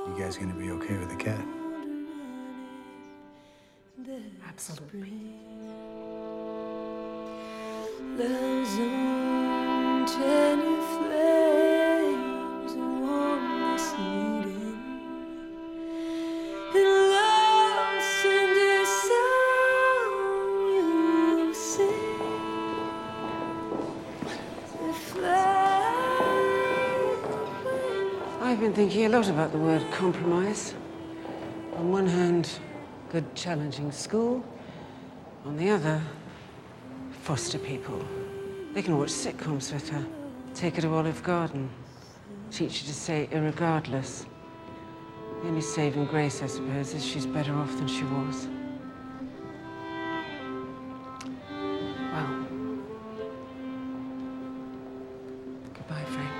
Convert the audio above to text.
You guys gonna be okay with the cat? Absolutely. Love's own tiny flames warm this meeting, and love's tender song you sing. To fly away. I've been thinking a lot about the word compromise. On one hand, good challenging school. On the other, foster people. They can watch sitcoms with her, take her to Olive Garden, teach her to say irregardless. The only saving grace, I suppose, is she's better off than she was. Well, goodbye, Frank.